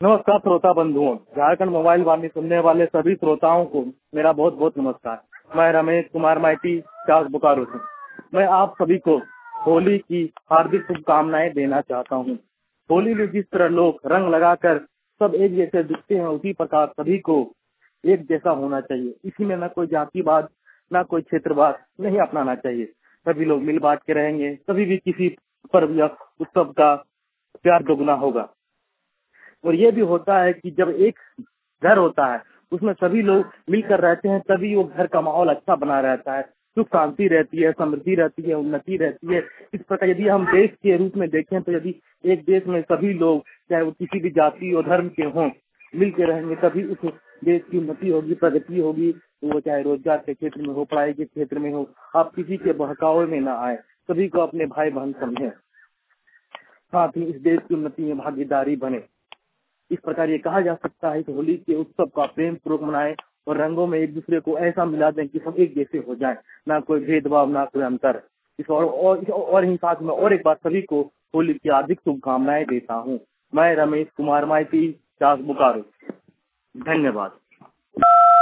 नमस्कार श्रोता बंधुओं, झारखंड मोबाइल वाणी सुनने वाले सभी श्रोताओं को मेरा बहुत बहुत नमस्कार। मैं रमेश कुमार माइती चास बोकारो से। मैं आप सभी को होली की हार्दिक शुभकामनाएं देना चाहता हूं। होली में जिस तरह लोग रंग लगाकर सब एक जैसे दिखते हैं, उसी प्रकार सभी को एक जैसा होना चाहिए। इसी में न कोई जातिवाद न कोई क्षेत्रवाद नहीं अपनाना चाहिए। सभी लोग मिल बांट के रहेंगे, कभी भी किसी पर्व या उत्सव का प्यार दोगुना होगा। और ये भी होता है कि जब एक घर होता है उसमें सभी लोग मिलकर रहते हैं, तभी वो घर का माहौल अच्छा बना रहता है, सुख शांति रहती है, समृद्धि रहती है, उन्नति रहती है। इस प्रकार यदि हम देश के रूप में देखें तो यदि एक देश में सभी लोग चाहे वो किसी भी जाति और धर्म के हों मिल के रहेंगे, तभी उस देश की उन्नति होगी, प्रगति होगी। वो चाहे रोजगार के क्षेत्र में हो, पढ़ाई के क्षेत्र में हो। आप किसी के बहकावे में ना आए, सभी को अपने भाई बहन समझें, साथ ही इस देश की उन्नति में भागीदारी बने। इस प्रकार ये कहा जा सकता है कि होली के उत्सव का प्रेम पूर्वक मनाएं और रंगों में एक दूसरे को ऐसा मिला दें कि सब एक जैसे हो जाएं, ना कोई भेदभाव ना कोई अंतर। और ही साथ में और एक बार सभी को होली की हार्दिक शुभकामनाएं देता हूँ। मैं रमेश कुमार माइती चास बोकारो। धन्यवाद।